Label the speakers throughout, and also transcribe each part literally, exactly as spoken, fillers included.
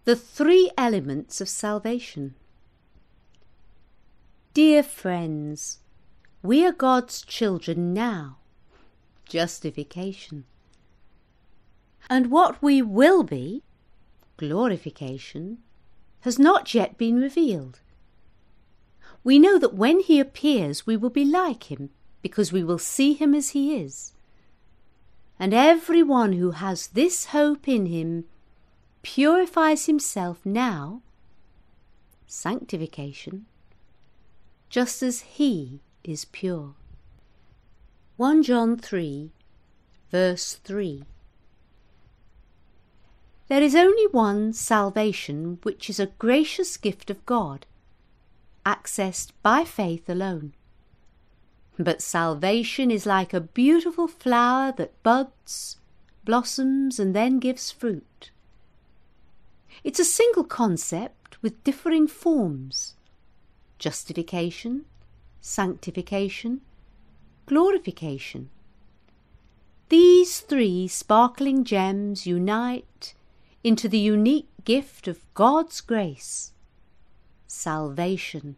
Speaker 1: The three elements of salvation. Dear friends, we are God's children now. Justification. And what we will be, glorification, has not yet been revealed. We know that when he appears we will be like him, because we will see him as he is. And everyone who has this hope in him purifies himself now, sanctification, just as he is pure. First John three, verse three. There is only one salvation, which is a gracious gift of God, accessed by faith alone. But salvation is like a beautiful flower that buds, blossoms, and then gives fruit. It's a single concept with differing forms: justification, sanctification, glorification. These three sparkling gems unite into the unique gift of God's grace, salvation.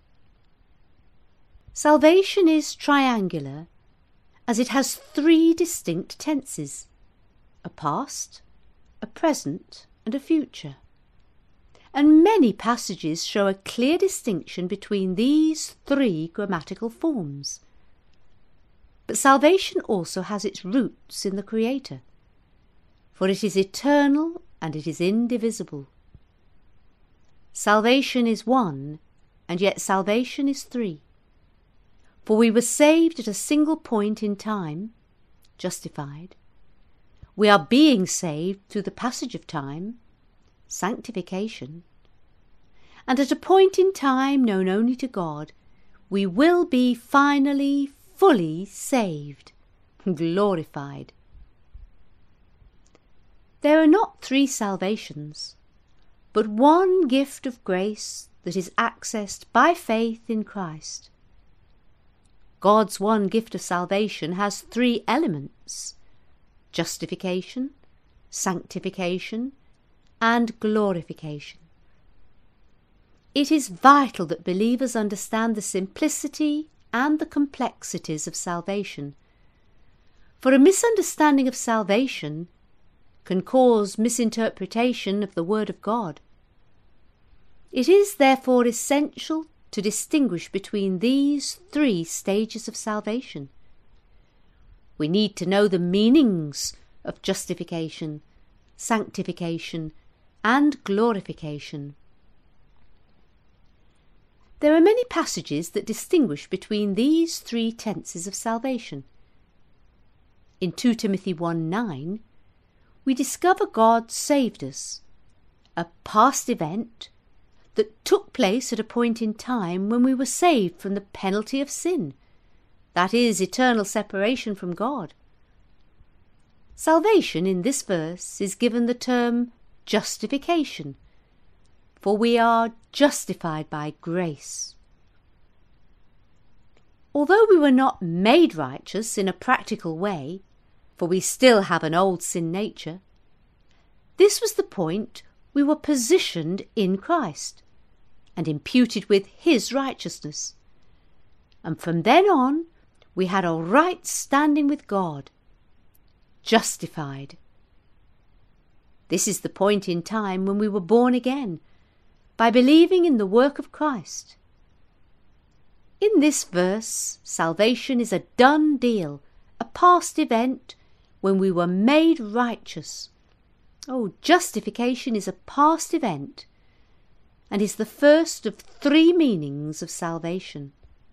Speaker 1: Salvation is triangular, as it has three distinct tenses: a past, a present, and a future. And many passages show a clear distinction between these three grammatical forms. But salvation also has its roots in the Creator, for it is eternal and it is indivisible. Salvation is one, and yet salvation is three. For we were saved at a single point in time, justified. We are being saved through the passage of time, sanctification. And at a point in time known only to God, we will be finally, fully saved, glorified. There are not three salvations, but one gift of grace that is accessed by faith in Christ. God's one gift of salvation has three elements: justification, sanctification, and glorification. It is vital that believers understand the simplicity and the complexities of salvation, for a misunderstanding of salvation can cause misinterpretation of the Word of God. It is therefore essential to distinguish between these three stages of salvation. We need to know the meanings of justification, sanctification, and glorification. There are many passages that distinguish between these three tenses of salvation. In Second Timothy one nine, we discover God saved us, a past event that took place at a point in time when we were saved from the penalty of sin, that is, eternal separation from God. Salvation in this verse is given the term justification, for we are justified by grace. Although we were not made righteous in a practical way, for we still have an old sin nature, this was the point we were positioned in Christ and imputed with his righteousness. And from then on, we had a right standing with God, justified. This is the point in time when we were born again, by believing in the work of Christ. In this verse, salvation is a done deal, a past event when we were made righteous. Oh, justification is a past event and is the first of three meanings of salvation.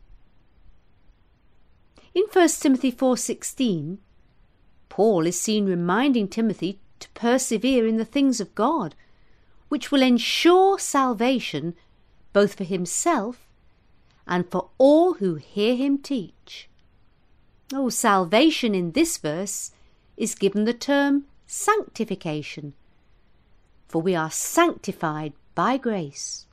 Speaker 1: In First Timothy four sixteen, Paul is seen reminding Timothy to persevere in the things of God, which will ensure salvation both for himself and for all who hear him teach. Oh, salvation in this verse is given the term sanctification, for we are sanctified by grace.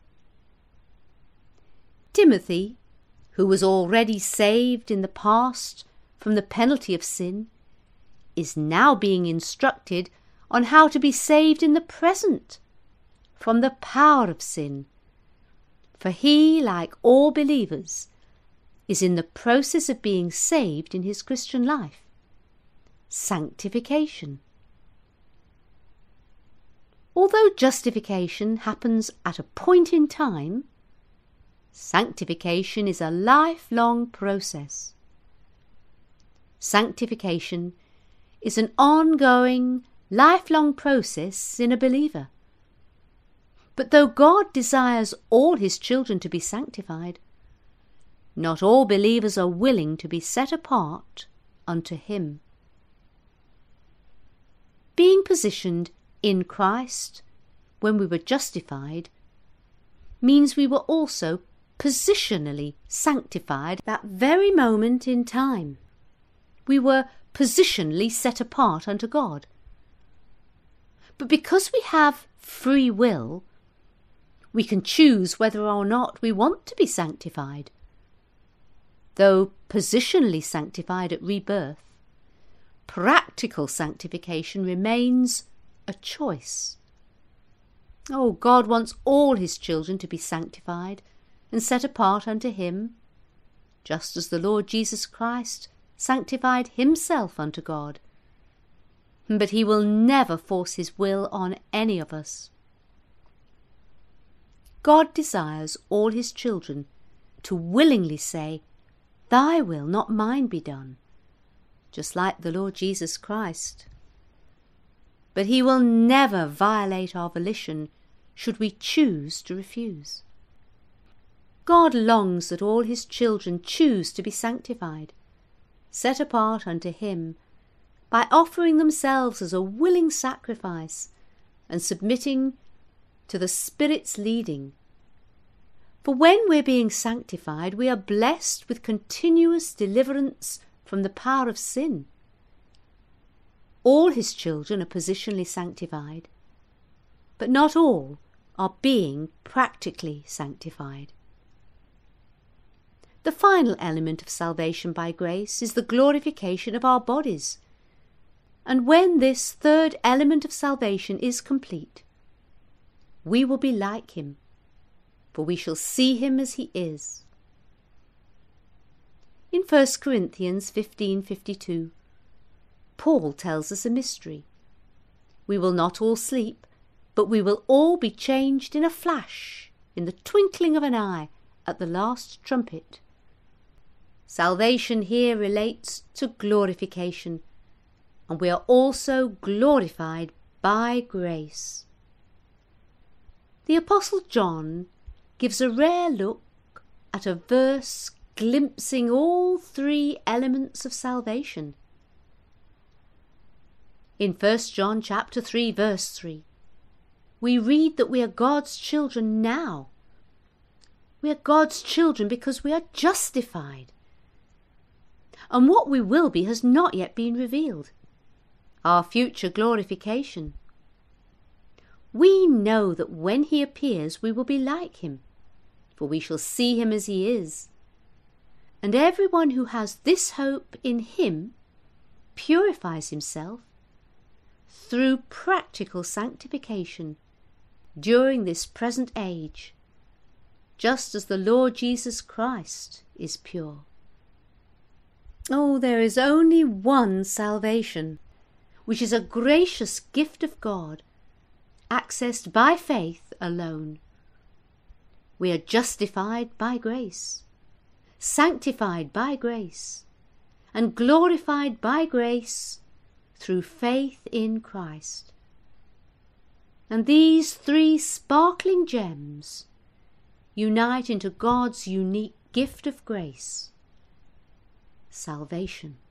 Speaker 1: Timothy, who was already saved in the past from the penalty of sin, is now being instructed on how to be saved in the present from the power of sin, for he, like all believers, is in the process of being saved in his Christian life. Sanctification. Although justification happens at a point in time, sanctification is a lifelong process. Sanctification is an ongoing, lifelong process in a believer. But though God desires all his children to be sanctified, not all believers are willing to be set apart unto him. Being positioned in Christ when we were justified means we were also positionally sanctified that very moment in time. We were positionally set apart unto God. But because we have free will, we can choose whether or not we want to be sanctified. Though positionally sanctified at rebirth, practical sanctification remains a choice. Oh, God wants all his children to be sanctified and set apart unto him, just as the Lord Jesus Christ sanctified himself unto God. But he will never force his will on any of us. God desires all his children to willingly say, "Thy will, not mine, be done," just like the Lord Jesus Christ. But he will never violate our volition should we choose to refuse. God longs that all his children choose to be sanctified, set apart unto him, by offering themselves as a willing sacrifice and submitting to the Spirit's leading. For when we're being sanctified, we are blessed with continuous deliverance from the power of sin. All his children are positionally sanctified, but not all are being practically sanctified. The final element of salvation by grace is the glorification of our bodies. And when this third element of salvation is complete, we will be like him, for we shall see him as he is. In First Corinthians fifteen fifty-two, Paul tells us a mystery. We will not all sleep, but we will all be changed in a flash, in the twinkling of an eye, at the last trumpet. Salvation here relates to glorification, and we are also glorified by grace. The Apostle John gives a rare look at a verse glimpsing all three elements of salvation. In First John chapter three, verse three, we read that we are God's children now. We are God's children because we are justified. And what we will be has not yet been revealed. Our future glorification. We know that when he appears we will be like him, for we shall see him as he is. And everyone who has this hope in him purifies himself through practical sanctification during this present age, just as the Lord Jesus Christ is pure. Oh, there is only one salvation, which is a gracious gift of God, accessed by faith alone. We are justified by grace, sanctified by grace, and glorified by grace through faith in Christ. And these three sparkling gems unite into God's unique gift of grace, salvation.